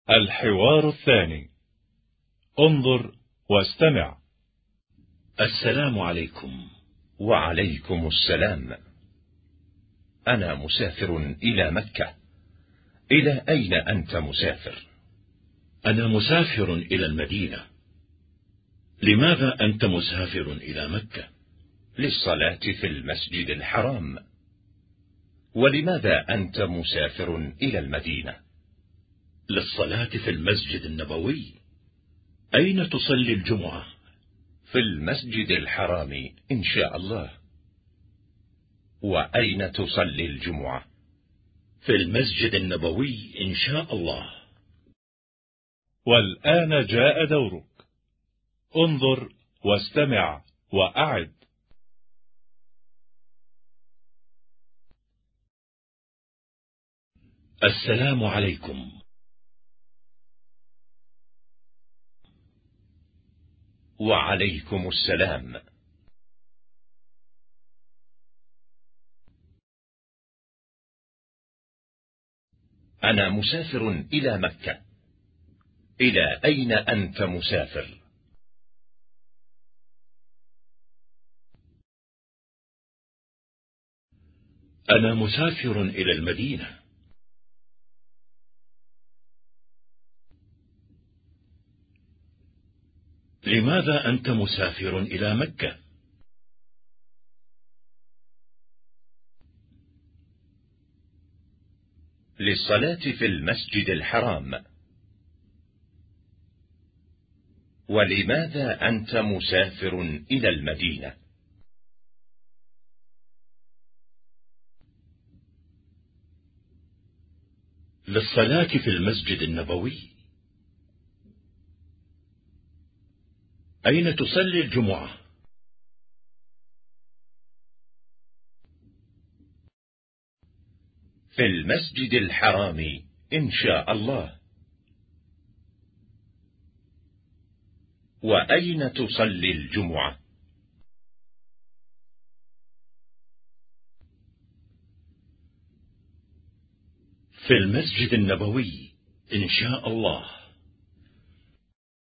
الحوار الثاني. انظر واستمع. السلام عليكم. وعليكم السلام. أنا مسافر إلى مكة. إلى أين أنت مسافر؟ أنا مسافر إلى المدينة. لماذا أنت مسافر إلى مكة؟ للصلاة في المسجد الحرام. ولماذا أنت مسافر إلى المدينة؟ للصلاة في المسجد النبوي. أين تصلي الجمعة؟ في المسجد الحرام إن شاء الله. وأين تصلي الجمعة؟ في المسجد النبوي إن شاء الله. والآن جاء دورك. انظر واستمع وأعد. السلام عليكم. وعليكم السلام. أنا مسافر إلى مكة. إلى أين أنت مسافر؟ أنا مسافر إلى المدينة. لماذا أنت مسافر إلى مكة؟ للصلاة في المسجد الحرام. ولماذا أنت مسافر إلى المدينة؟ للصلاة في المسجد النبوي. أين تصلي الجمعة؟ في المسجد الحرام إن شاء الله. وأين تصلي الجمعة؟ في المسجد النبوي إن شاء الله.